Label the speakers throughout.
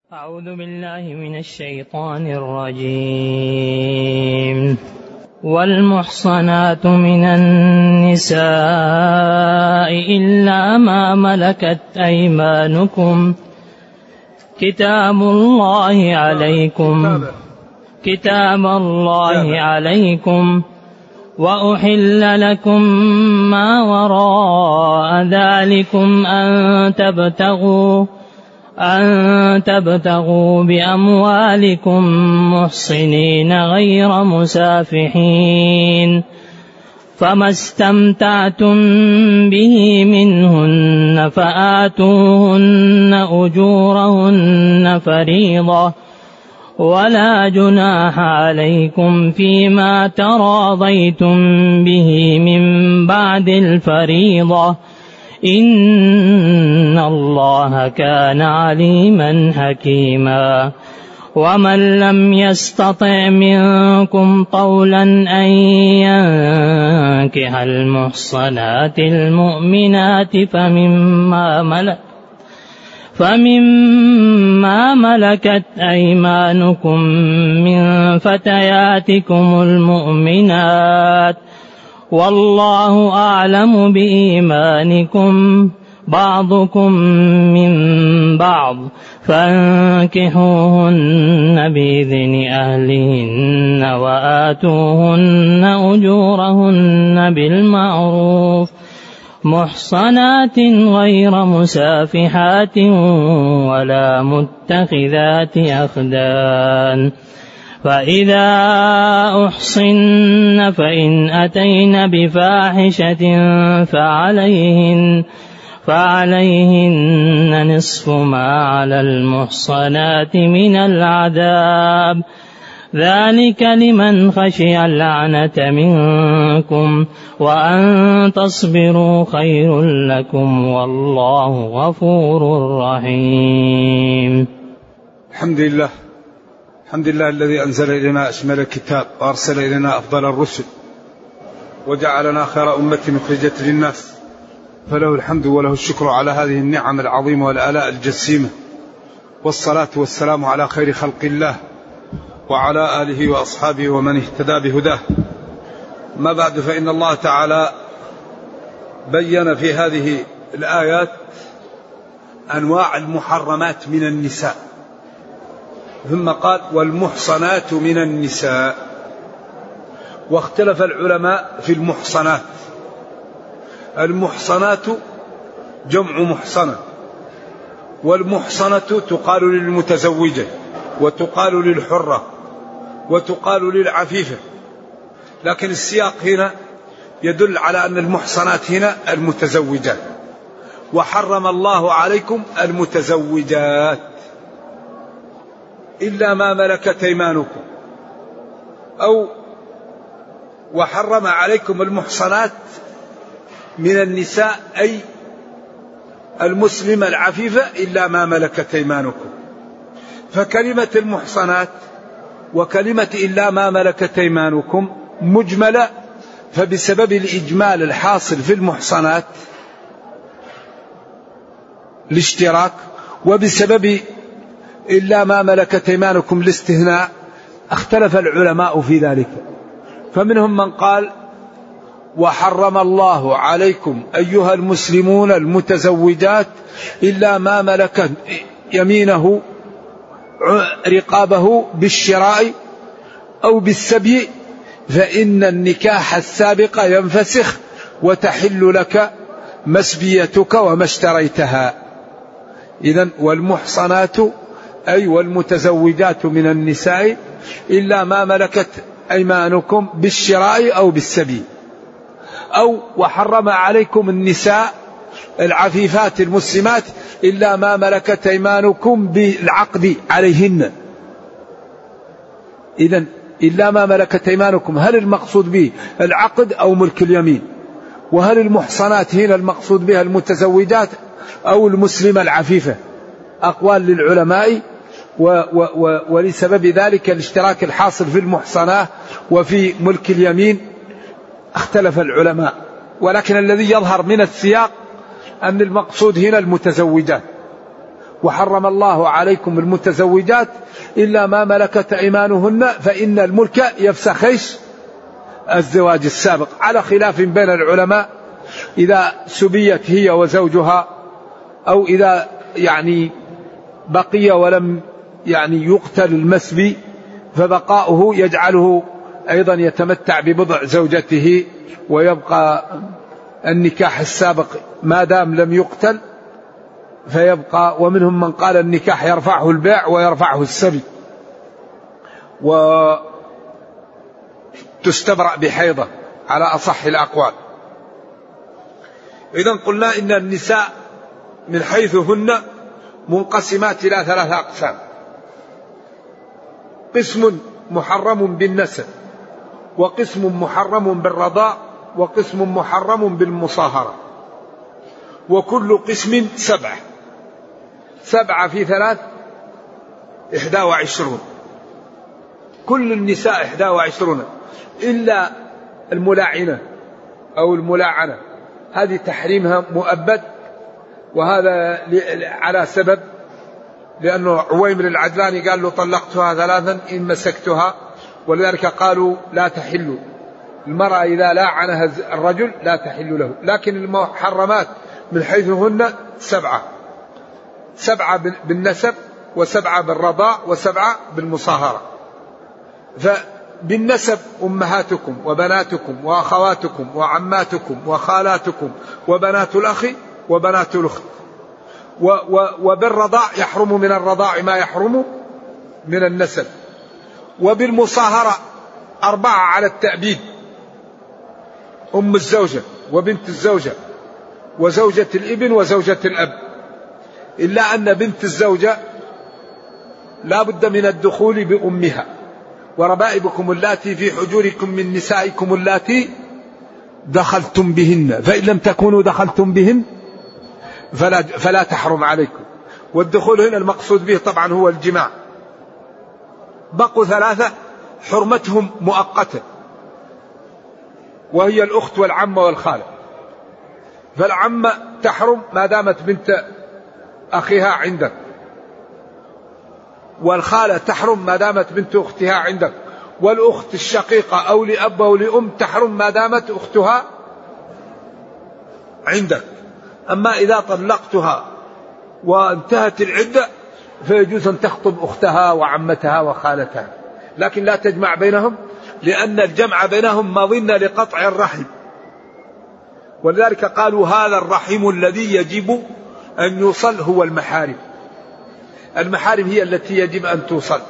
Speaker 1: أعوذ بالله من الشيطان الرجيم. والمحصنات من النساء إلا ما ملكت أيمانكم كتاب الله عليكم وأحل لكم ما وراء ذلكم أن تبتغوا بأموالكم محصنين غير مسافحين، فما استمتعتم به منهن فآتوهن أجورهن فريضة، ولا جناح عليكم فيما تراضيتم به من بعد الفريضة، إن الله كان عليما حكيما. ومن لم يستطع منكم طولا أن ينكح المحصنات المؤمنات فمما ملكت أيمانكم من فتياتكم المؤمنات، والله أعلم بإيمانكم بعضكم من بعض، فانكحوهن بإذن أهلهن وآتوهن أجورهن بالمعروف محصنات غير مسافحات ولا متخذات أخدان، فإذا أحصن فإن أتين بفاحشة فعليهن نصف ما على المحصنات من العذاب، ذلك لمن خشي العنة منكم، وأن تصبروا خير لكم، والله غفور رحيم.
Speaker 2: الحمد لله الذي أنزل إلينا أشمل الكتاب وأرسل إلينا أفضل الرسل وجعلنا خير أمة أخرجت للناس، فله الحمد وله الشكر على هذه النعم العظيمة والآلاء الجسيمة، والصلاة والسلام على خير خلق الله وعلى آله وأصحابه ومن اهتدى بهداه. ما بعد، فإن الله تعالى بين في هذه الآيات أنواع المحرمات من النساء، ثم قال والمحصنات من النساء، واختلف العلماء في المحصنات. المحصنات جمع محصنة، والمحصنة تقال للمتزوجة وتقال للحرة وتقال للعفيفة، لكن السياق هنا يدل على أن المحصنات هنا المتزوجات، وحرم الله عليكم المتزوجات إلا ما ملكت أيمانكم، أو وحرم عليكم المحصنات من النساء أي المسلمة العفيفة إلا ما ملكت أيمانكم. فكلمة المحصنات وكلمة إلا ما ملكت أيمانكم مجملة، فبسبب الإجمال الحاصل في المحصنات الاشتراك، وبسبب إلا ما ملكت أيمانكم الاستثناء، اختلف العلماء في ذلك. فمنهم من قال وحرم الله عليكم أيها المسلمون المتزوجات إلا ما ملكت يمينه رقابه بالشراء أو بالسبي، فإن النكاح السابق ينفسخ وتحل لك مسبيتك وما اشتريتها. إذن والمحصنات أي والمتزوجات من النساء إلا ما ملكت أيمانكم بالشراء أو بالسبي، أو وحرم عليكم النساء العفيفات المسلمات إلا ما ملكت أيمانكم بالعقد عليهن. إذن إلا ما ملكت أيمانكم، هل المقصود به العقد أو ملك اليمين؟ وهل المحصنات هنا المقصود بها المتزوجات أو المسلمة العفيفة؟ أقوال للعلماء، ولسبب ذلك الاشتراك الحاصل في المحصنات وفي ملك اليمين اختلف العلماء، ولكن الذي يظهر من السياق أن المقصود هنا المتزوجات، وحرم الله عليكم المتزوجات إلا ما ملكت أيمانهن فإن الملك يفسخ الزواج السابق، على خلاف بين العلماء إذا سبيت هي وزوجها أو إذا بقي ولم يقتل المسبي فبقاؤه يجعله أيضا يتمتع ببضع زوجته ويبقى النكاح السابق ما دام لم يقتل فيبقى. ومنهم من قال النكاح يرفعه البيع ويرفعه السبي وتستبرأ بحيضة على أصح الأقوال. إذن قلنا إن النساء من حيث هن منقسمات إلى 3 أقسام: قسم محرم بالنسب، وقسم محرم بالرضاع، وقسم محرم بالمصاهرة، وكل قسم 7. 7 في 3 21. كل النساء 21 إلا الملاعنة أو الملاعنة، هذه تحريمها مؤبد، وهذا على سبب لأنه عويمر العدلاني قال له طلقتها 3 إن مسكتها، ولذلك قالوا لا تحل المرأة إذا لاعنها الرجل لا تحل له. لكن المحرمات من حيث هن 7: 7 بالنسب، و7 بالرضاع، و7 بالمصاهرة. فبالنسب أمهاتكم وبناتكم وأخواتكم وعماتكم وخالاتكم وبنات الأخ وبنات الأخت. وبالرضاع يحرم من الرضاع ما يحرم من النسب. وبالمصاهرة 4 على التأبيد: أم الزوجة وبنت الزوجة وزوجة الابن وزوجة الأب، إلا أن بنت الزوجة لا بد من الدخول بأمها. وربائبكم اللاتي في حجوركم من نسائكم اللاتي دخلتم بهن، فإن لم تكونوا دخلتم بهن فلا تحرم عليكم. والدخول هنا المقصود به طبعا هو الجماع. بقوا 3 حرمتهم مؤقتة، وهي الأخت والعمة والخالة. فالعمة تحرم ما دامت بنت أخيها عندك، والخالة تحرم ما دامت بنت أختها عندك، والأخت الشقيقة أو لأب أو لأم تحرم ما دامت أختها عندك. أما إذا طلقتها وانتهت العدة فيجوز أن تخطب أختها وعمتها وخالتها، لكن لا تجمع بينهم، لأن الجمع بينهم مظنة لقطع الرحم. ولذلك قالوا هذا الرحم الذي يجب أن يوصل هو المحارم. المحارم هي التي يجب أن توصل.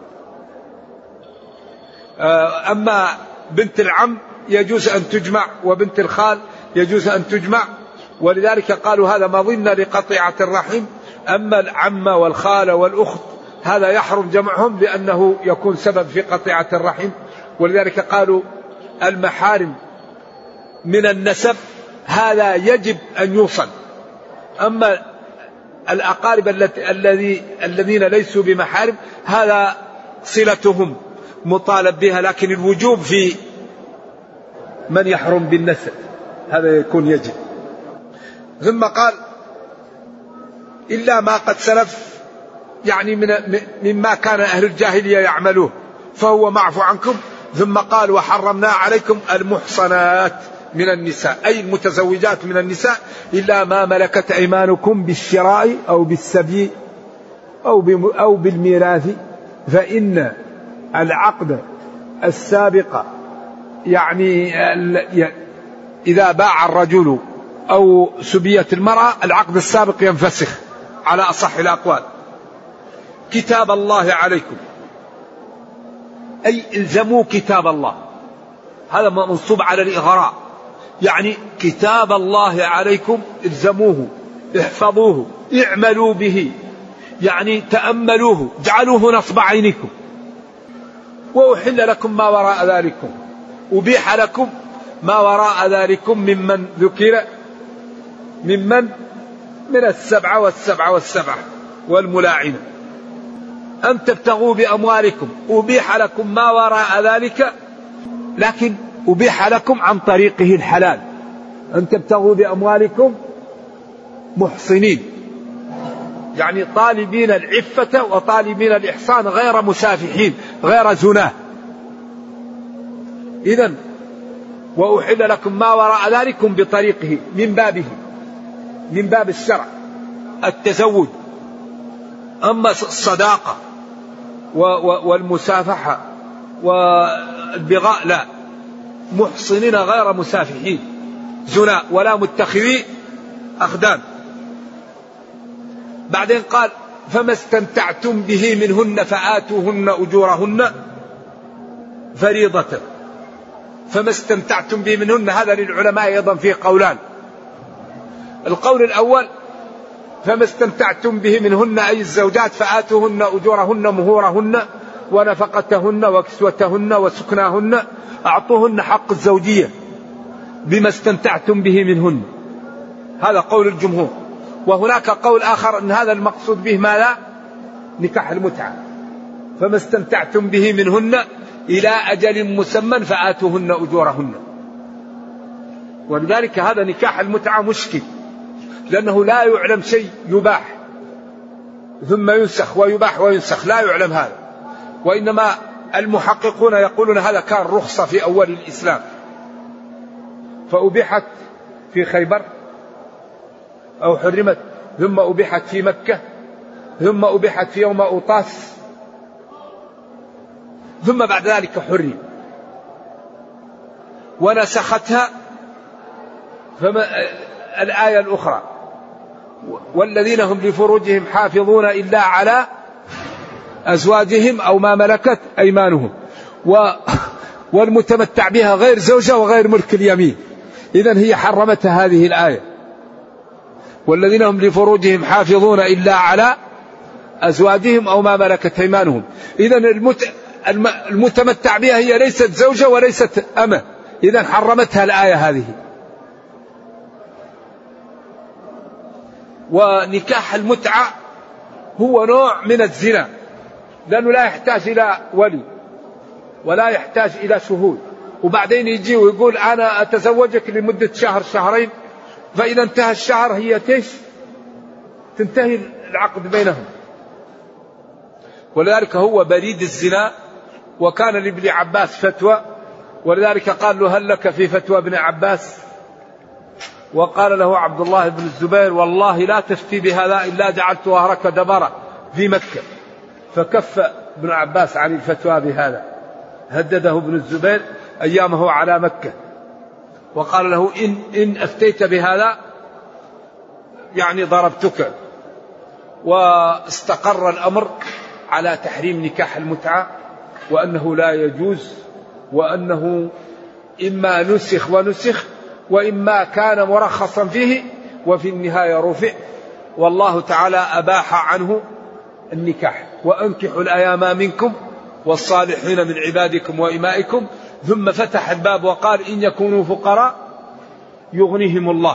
Speaker 2: أما بنت العم يجوز أن تجمع، وبنت الخال يجوز أن تجمع، ولذلك قالوا هذا مظنة لقطيعة الرحم. أما العمة والخالة والأخت هذا يحرم جمعهم لأنه يكون سبب في قطيعة الرحم، ولذلك قالوا المحارم من النسب هذا يجب أن يوصل. أما الأقارب الذين ليسوا بمحارم هذا صلتهم مطالب بها، لكن الوجوب في من يحرم بالنسب هذا يكون يجب. ثم قال إلا ما قد سلف، يعني مما كان أهل الجاهلية يعملوه فهو معفو عنكم. ثم قال وحرمنا عليكم المحصنات من النساء، أي المتزوجات من النساء، إلا ما ملكت أيمانكم بالشراء أو بالسبي أو بالميراث، فإن العقد السابق يعني إذا باع الرجل أو سبيت المرأة العقد السابق ينفسخ على أصح الأقوال. كتاب الله عليكم، أي الزموا كتاب الله، هذا منصوب على الإغراء، يعني كتاب الله عليكم الزموه، احفظوه، اعملوا به، يعني تأملوه، اجعلوه نصب عينكم. وأحل لكم ما وراء ذلكم، أبيح لكم ما وراء ذلكم ممن ذكر من 7 والسبعة والملاعنة، أن تبتغوا بأموالكم، أبيح لكم ما وراء ذلك، لكن أبيح لكم عن طريقه الحلال، أن تبتغوا بأموالكم محصنين
Speaker 3: يعني طالبين العفة وطالبين الإحصان غير مسافحين غير زناه. إذن وأحل لكم ما وراء ذلكم بطريقه من بابه، من باب الشرع التزوج. أما الصداقة والمسافحة والبغاء لا، محصنين غير مسافحين زنا ولا متخذي أخدان. بعدين قال فما استمتعتم به منهن فآتوهن أجورهن فريضة. فما استمتعتم به منهن هذا للعلماء أيضا فيه قولان. القول الأول فما استمتعتم به منهن أي الزوجات فآتوهن أجورهن مهورهن ونفقتهن وكسوتهن وسكناهن، أعطوهن حق الزوجية بما استمتعتم به منهن. هذا قول الجمهور. وهناك قول آخر أن هذا المقصود به ما لا نكاح المتعة، فما استمتعتم به منهن إلى أجل مسمى فآتوهن أجورهن. ولذلك هذا نكاح المتعة مشكل، لأنه لا يعلم شيء يباح ثم ينسخ ويباح وينسخ، لا يعلم هذا. وإنما المحققون يقولون هذا كان رخصة في أول الإسلام، فأبيحت في خيبر أو حرمت، ثم أبيحت في مكة، ثم أبيحت في يوم أوطاس، ثم بعد ذلك حرم ونسختها الآية الأخرى والذين هم لفروجهم حافظون إلا على أزواجهم أو ما ملكت أيمانهم والمتمتع بها غير زوجة وغير ملك اليمين. إذن هي حرمتها هذه الآية، والذين هم لفروجهم حافظون إلا على أزواجهم أو ما ملكت أيمانهم. إذن المتمتع بها هي ليست زوجة وليست أمة، إذن حرمتها الآية هذه. ونكاح المتعة هو نوع من الزنا، لأنه لا يحتاج إلى ولي ولا يحتاج إلى شهود، وبعدين يجي ويقول أنا أتزوجك لمدة شهر شهرين، فإذا انتهى الشهر هي تنتهي العقد بينهم. ولذلك هو بريد الزنا. وكان لابن عباس فتوى، ولذلك قال له هل لك في فتوى ابن عباس؟ وقال له عبد الله بن الزبير والله لا تفتي بهذا إلا جعلت ظهرك دبرا في مكة. فكف ابن عباس عن الفتوى بهذا، هدده ابن الزبير أيامه على مكة وقال له إن أفتيت بهذا يعني ضربتك. واستقر الأمر على تحريم نكاح المتعة، وأنه لا يجوز، وأنه إما نسخ ونسخ وإما كان مرخصا فيه وفي النهاية رفع، والله تعالى أباح عنه النكاح. وأنكحوا الأيام منكم والصالحين من عبادكم وإمائكم، ثم فتح الباب وقال إن يكونوا فقراء يغنيهم الله،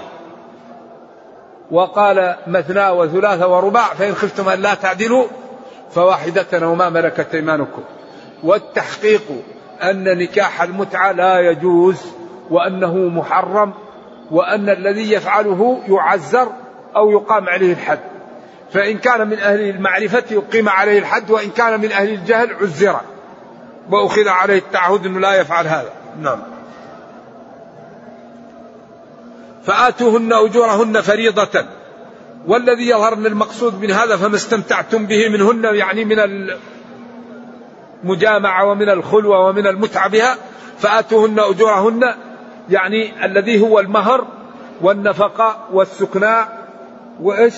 Speaker 3: وقال مثنى وثلاث ورباع فإن خفتم أن لا تعدلوا فواحدة وما ملكت أيمانكم. والتحقيق أن نكاح المتعة لا يجوز، وأنه محرم، وأن الذي يفعله يعزر أو يقام عليه الحد. فإن كان من أهل المعرفة يقيم عليه الحد، وإن كان من أهل الجهل عزر وأخذ عليه التعهد أنه لا يفعل هذا. نعم. فآتوهن أجورهن فريضة. والذي يظهر من المقصود من هذا فما استمتعتم به منهن، يعني من المجامعة ومن الخلوة ومن المتعة بها. فآتوهن أجورهن يعني الذي هو المهر والنفقة والسكناء وإيش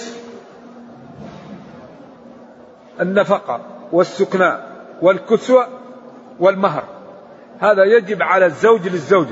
Speaker 3: النفقة والسكناء والكسوة والمهر، هذا يجب على الزوج للزوجة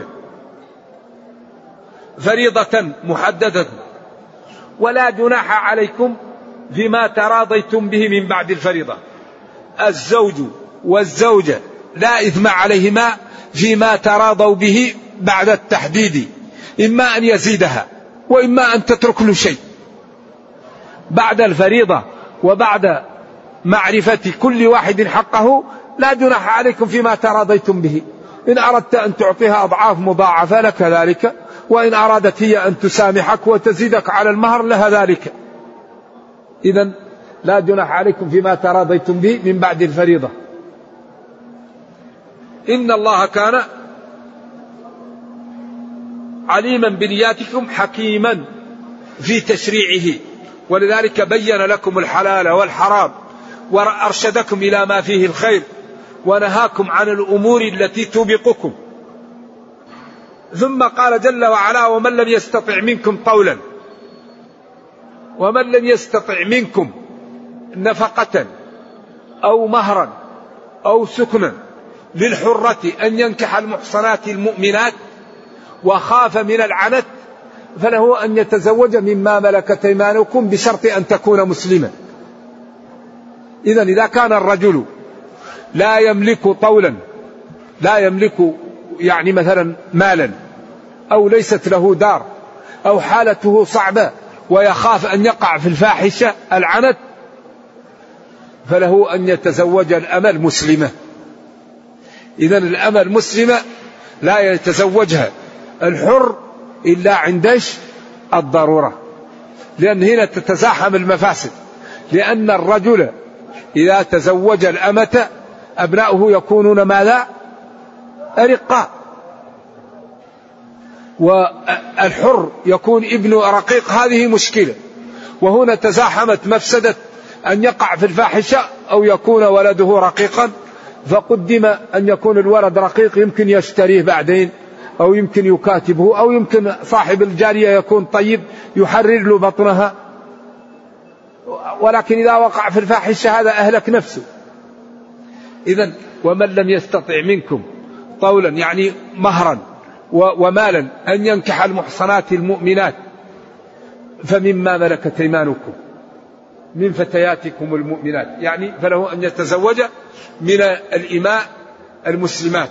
Speaker 3: فريضة محددة. ولا جناح عليكم فيما تراضيتم به من بعد الفريضة. الزوج والزوجة لا إثم عليهما فيما تراضوا به بعد التحديد، إما أن يزيدها وإما أن تترك له شيء بعد الفريضة وبعد معرفة كل واحد حقه. لا جناح عليكم فيما تراضيتم به، إن أردت أن تعطيها أضعاف مضاعفة لك ذلك، وإن أرادت هي أن تسامحك وتزيدك على المهر لها ذلك. إذن لا جناح عليكم فيما تراضيتم به من بعد الفريضة. إن الله كان عليما بنياتكم حكيما في تشريعه، ولذلك بين لكم الحلال والحرام وأرشدكم إلى ما فيه الخير ونهاكم عن الأمور التي توبقكم. ثم قال جل وعلا: ومن لم يستطع منكم طولا، ومن لم يستطع منكم نفقة أو مهرا أو سكنا للحرة أن ينكح المحصنات المؤمنات وخاف من العنت فله أن يتزوج مما ملكت أيمانكم بشرط أن تكون مسلما. إذن إذا كان الرجل لا يملك طولا، لا يملك يعني مثلا مالا، أو ليست له دار، أو حالته صعبة ويخاف أن يقع في الفاحشة العنت، فله أن يتزوج الأمة المسلمة. إذن الأمة المسلمة لا يتزوجها الحر إلا عند الضرورة، لأن هنا تتزاحم المفاسد، لأن الرجل إذا تزوج الأمة أبناؤه يكونون ماذا؟ أرقاء، والحر يكون ابن رقيق، هذه مشكلة. وهنا تزاحمت مفسدة أن يقع في الفاحشة أو يكون ولده رقيقا، فقدم أن يكون الولد رقيق يمكن يشتريه بعدين، أو يمكن يكاتبه، أو يمكن صاحب الجارية يكون طيب يحرر له بطنها، ولكن إذا وقع في الفاحشة هذا أهلك نفسه. إذن ومن لم يستطع منكم طولا يعني مهرا ومالا أن ينكح المحصنات المؤمنات فمما ملكت أيمانكم من فتياتكم المؤمنات، يعني فله أن يتزوج من الإماء المسلمات.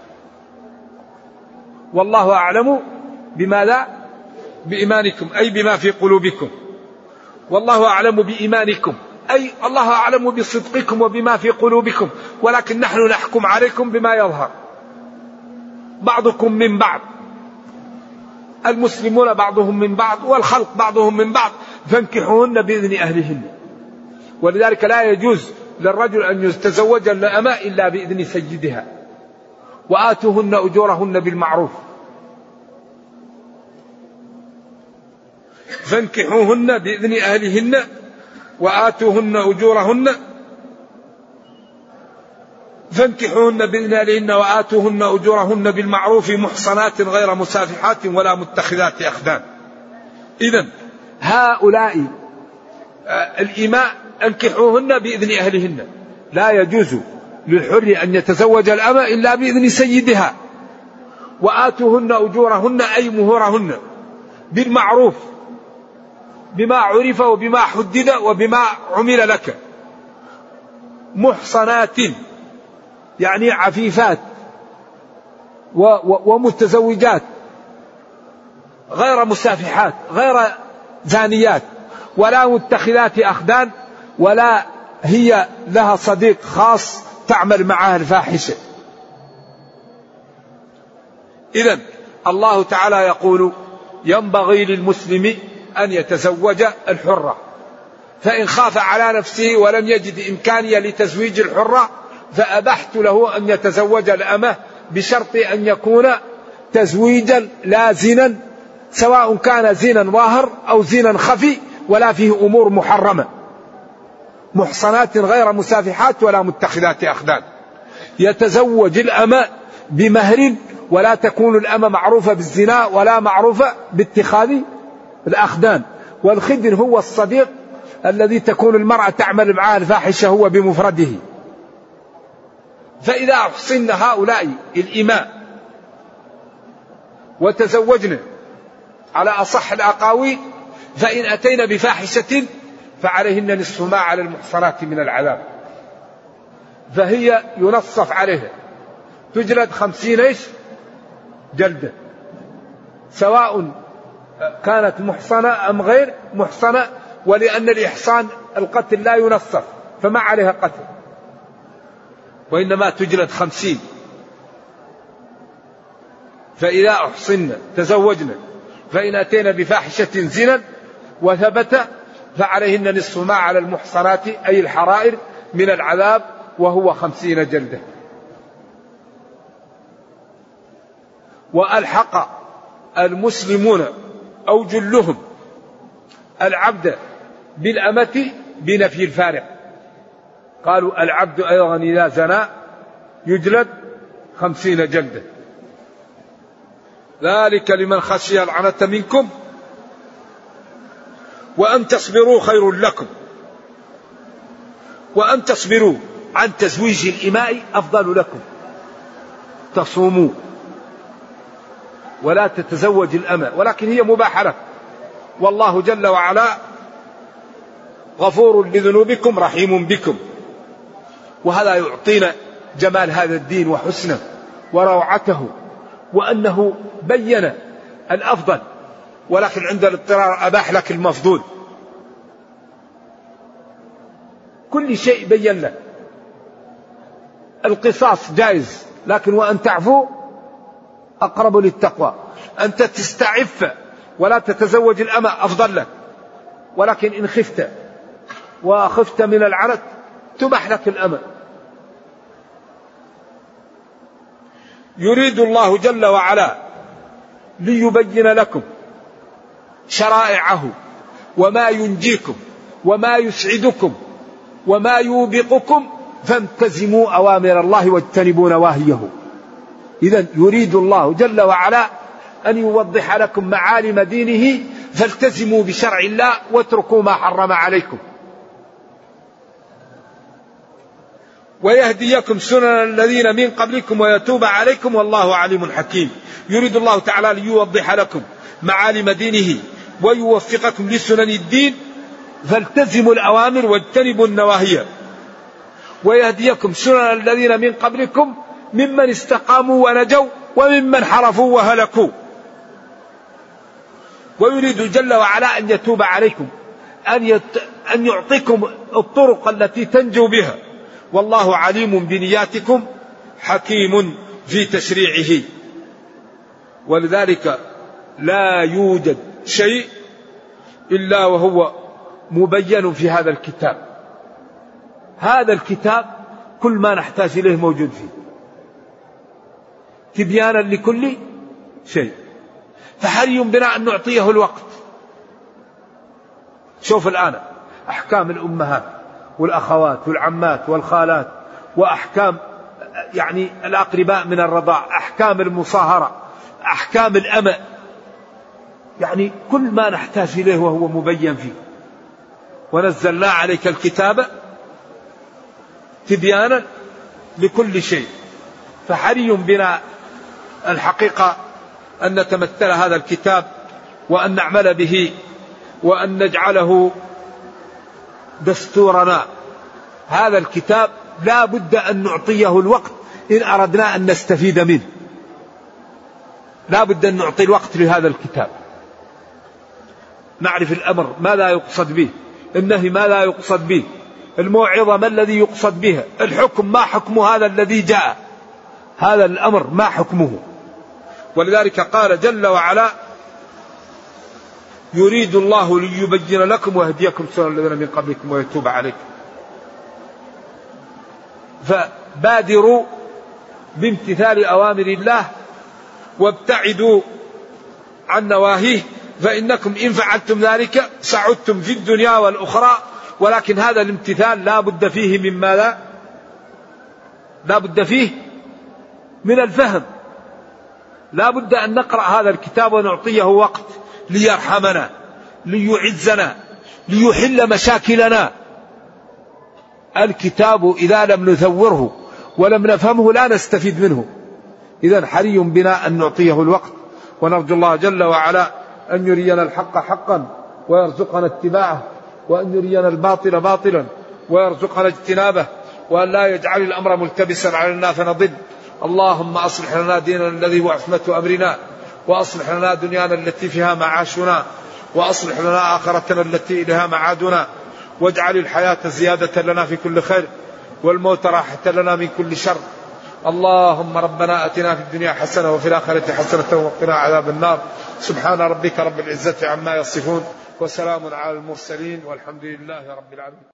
Speaker 3: والله أعلم بماذا؟ بإيمانكم، أي بما في قلوبكم. والله أعلم بإيمانكم أي الله أعلم بصدقكم وبما في قلوبكم، ولكن نحن نحكم عليكم بما يظهر. بعضكم من بعض، المسلمون بعضهم من بعض، والخلق بعضهم من بعض، فانكحوهن بإذن أهلهن. ولذلك لا يجوز للرجل أن يتزوج الأمة إلا بإذن سيدها. وآتوهن أجورهن بالمعروف. فانكحوهن بإذن أهلهن وآتوهن أجورهن، فانكحوهن بإذن أهلهن وآتوهن أجورهن بالمعروف محصنات غير مسافحات ولا متخذات أخدان. إذن هؤلاء الإماء انكحوهن بإذن أهلهن، لا يجوز للحر أن يتزوج الأمة إلا بإذن سيدها. وآتوهن أجورهن أي مهورهن بالمعروف، بما عرف وبما حدد وبما عمل لك. محصنات يعني عفيفات ومتزوجات، غير مسافحات، غير زانيات، ولا متخذات أخدان، ولا هي لها صديق خاص تعمل معها الفاحشة. إذن الله تعالى يقول: ينبغي للمسلم أن يتزوج الحرة، فإن خاف على نفسه ولم يجد إمكانية لتزويج الحرة فأبحت له أن يتزوج الأمة بشرط أن يكون تزويجا لا زنا، سواء كان زنا ظاهر أو زنا خفي ولا فيه أمور محرمة. محصنات غير مسافحات ولا متخذات أخدان. يتزوج الأمة بمهر، ولا تكون الأمة معروفة بالزنا ولا معروفة باتخاذ الأخدان. والخدن هو الصديق الذي تكون المرأة تعمل معه الفاحشة هو بمفرده. فإذا أحصن هؤلاء الإماء وتزوجنا على أصح الأقاويل، فإن أتينا بفاحشة فعليهن نصف ما على المحصنات من العذاب. فهي ينصف عليها، تجلد 50 جلدة، سواء كانت محصنة أم غير محصنة. ولأن الإحصان القتل لا ينصف فما عليها قتل، وإنما تجلد 50. فإذا أحصن تزوجنا فإن أتينا بفاحشة زنا وثبت فعليهن نصف ما على المحصنات أي الحرائر من العذاب وهو 50 جلدة. وألحق المسلمون أو جلهم العبد بالأمة بنفي الفارق، قالوا العبد أيضا إذا زنى يجلد 50 جلدة. ذلك لمن خشي العنة منكم وأن تصبروا خير لكم. وأن تصبروا عن تزويج الإماء أفضل لكم، تصوموا ولا تتزوج الأمة، ولكن هي مباحة لك، والله جل وعلا غفور لذنوبكم رحيم بكم. وهذا يعطينا جمال هذا الدين وحسنه وروعته، وأنه بين الأفضل، ولكن عند الاضطرار أباح لك المفضول. كل شيء بين لك. القصاص جائز، لكن وأن تعفو أقرب للتقوى. أنت تستعف ولا تتزوج الأمة أفضل لك، ولكن إن خفت وخفت من العنت تباح لك الأمة. يريد الله جل وعلا ليبين لكم شرائعه وما ينجيكم وما يسعدكم وما يوبقكم، فانتزموا أوامر الله واجتنبوا نواهيه. إذن يريد الله جل وعلا أن يوضح لكم معالم دينه، فالتزموا بشرع الله واتركوا ما حرم عليكم. ويهديكم سنن الذين من قبلكم ويتوب عليكم والله عليم حكيم. يريد الله تعالى ليوضح لكم معالم دينه ويوفقكم لسنن الدين، فالتزموا الأوامر واجتنبوا النواهي. ويهديكم سنن الذين من قبلكم ممن استقاموا ونجوا وممن حرفوا وهلكوا. ويريد جل وعلا أن يتوب عليكم، أن يعطيكم الطرق التي تنجو بها، والله عليم بنياتكم حكيم في تشريعه. ولذلك لا يوجد شيء إلا وهو مبين في هذا الكتاب. هذا الكتاب كل ما نحتاج إليه موجود فيه، تبيانا لكل شيء، فحري بنا أن نعطيه الوقت. شوف الآن أحكام الأمهات والأخوات والعمات والخالات، وأحكام يعني الأقرباء من الرضاع، أحكام المصاهرة، أحكام الأمة، يعني كل ما نحتاج إليه وهو مبين فيه. ونزلنا عليك الكتاب تبيانا لكل شيء، فحري بنا الحقيقة أن نتمثل هذا الكتاب وأن نعمل به وأن نجعله دستورنا. هذا الكتاب لا بد أن نعطيه الوقت إن أردنا أن نستفيد منه. لا بد أن نعطي الوقت لهذا الكتاب، نعرف الأمر ما لا يقصد به، النهي ما لا يقصد به، الموعظة ما الذي يقصد بها، الحكم ما حكم هذا الذي جاء، هذا الأمر ما حكمه. ولذلك قال جل وعلا يريد الله ليبين لكم ويهديكم سنن الذين من قبلكم ويتوب عليكم. فبادروا بامتثال أوامر الله وابتعدوا عن نواهيه، فإنكم إن فعلتم ذلك سعدتم في الدنيا والأخرى. ولكن هذا الامتثال لا بد فيه من ماذا؟ لا بد فيه من الفهم. لا بد أن نقرأ هذا الكتاب ونعطيه وقت ليرحمنا، ليعزنا، ليحل مشاكلنا. الكتاب إذا لم نثوره ولم نفهمه لا نستفيد منه. إذن حري بنا أن نعطيه الوقت، ونرجو الله جل وعلا أن يرينا الحق حقا ويرزقنا اتباعه، وأن يرينا الباطل باطلا ويرزقنا اجتنابه، وأن لا يجعل الأمر ملتبسا علينا فنضل. اللهم أصلح لنا ديننا الذي هو عصمة أمرنا، وأصلح لنا دنيانا التي فيها معاشنا، وأصلح لنا آخرتنا التي إليها معادنا، واجعل الحياة زيادة لنا في كل خير والموت راحة لنا من كل شر، اللهم ربنا أتنا في الدنيا حسنة وفي الآخرة حسنة وقنا عذاب النار. سبحان ربك رب العزة عما يصفون وسلام على المرسلين والحمد لله رب العالمين.